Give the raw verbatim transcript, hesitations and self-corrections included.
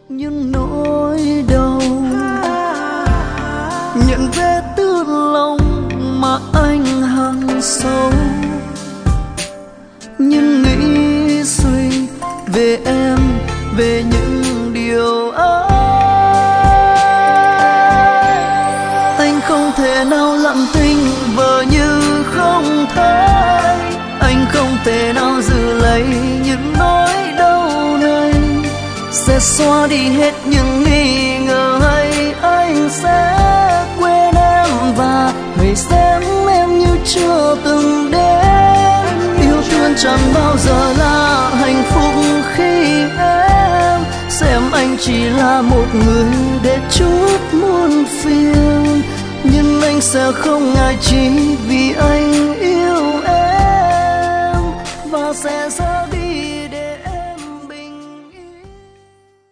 những nỗi đau, những vết thương lòng mà anh hằn sâu, những nghĩ suy về em, về những điều ấy. Anh không thể nào lặng thinh vờ như không thấy, anh không thể nào giữ lấy những nỗi đau này, sẽ xóa đi hết những nghi ngờ hay anh sẽ quên em và hãy xem em như chưa từng đến. Yêu thương chẳng bao giờ là hạnh phúc khi em xem anh chỉ là một người để chút muôn phiền, nhưng anh sẽ không ngại chỉ vì anh yêu em và sẽ